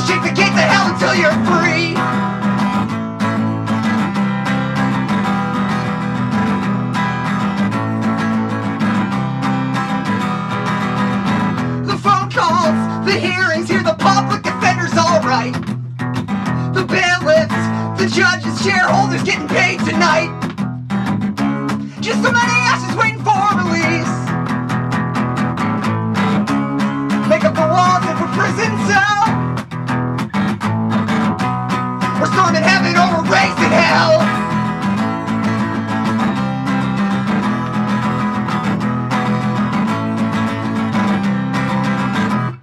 shake the gates of hell until you're free. The phone calls, the hearings, hear the public defenders alright. The bailiffs, the judges, shareholders getting paid tonight. Just so many asses waiting for release. Make up the walls of a prison cell. We're storming